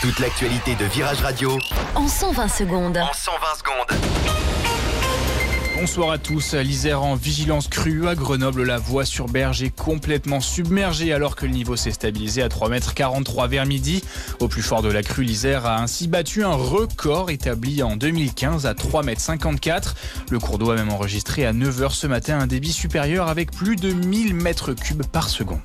Toute l'actualité de Virage Radio en 120 secondes. Bonsoir à tous. L'Isère en vigilance crue à Grenoble. La voie sur Berge est complètement submergée alors que le niveau s'est stabilisé à 3,43 m vers midi. Au plus fort de la crue, l'Isère a ainsi battu un record établi en 2015 à 3,54 m. Le cours d'eau a même enregistré à 9 h ce matin un débit supérieur avec plus de 1000 m3 par seconde.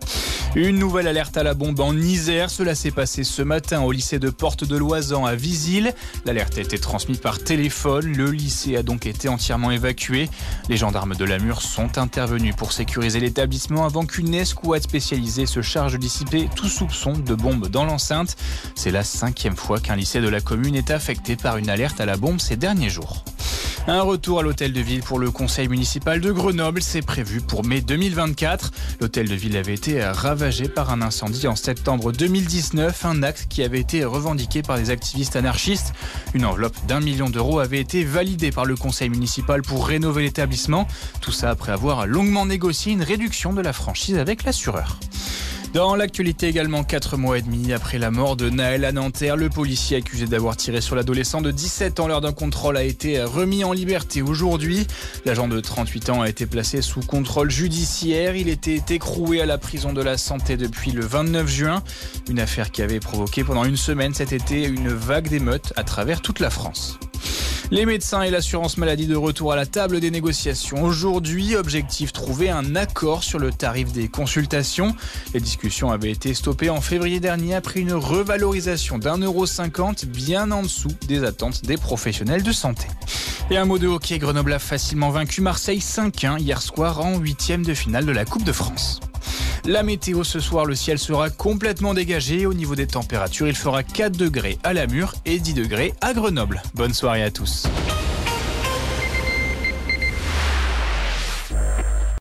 Une nouvelle alerte à la bombe en Isère. Cela s'est passé ce matin au lycée de Porte de Loizan à Visil. L'alerte a été transmise par téléphone. Le lycée a donc été entièrement évacué. Les gendarmes de Lamure sont intervenus pour sécuriser l'établissement avant qu'une escouade spécialisée se charge de dissiper tout soupçon de bombe dans l'enceinte. C'est la 5e fois qu'un lycée de la commune est affecté par une alerte à la bombe ces derniers jours. Un retour à l'hôtel de ville pour le conseil municipal de Grenoble, c'est prévu pour mai 2024. L'hôtel de ville avait été ravagé par un incendie en septembre 2019, un acte qui avait été revendiqué par des activistes anarchistes. Une enveloppe d'1 million d'euros avait été validée par le conseil municipal pour rénover l'établissement. Tout ça après avoir longuement négocié une réduction de la franchise avec l'assureur. Dans l'actualité également, 4 mois et demi après la mort de Naël à Nanterre, le policier accusé d'avoir tiré sur l'adolescent de 17 ans lors d'un contrôle a été remis en liberté aujourd'hui. L'agent de 38 ans a été placé sous contrôle judiciaire. Il était écroué à la prison de la Santé depuis le 29 juin. Une affaire qui avait provoqué pendant une semaine cet été une vague d'émeutes à travers toute la France. Les médecins et l'assurance maladie de retour à la table des négociations. Aujourd'hui, objectif trouver un accord sur le tarif des consultations. Les discussions avaient été stoppées en février dernier après une revalorisation d'1,50 € bien en dessous des attentes des professionnels de santé. Et un mot de hockey, Grenoble a facilement vaincu Marseille 5-1 hier soir en 8e de finale de la Coupe de France. La météo ce soir, le ciel sera complètement dégagé. Au niveau des températures, il fera 4 degrés à Lamure et 10 degrés à Grenoble. Bonne soirée à tous.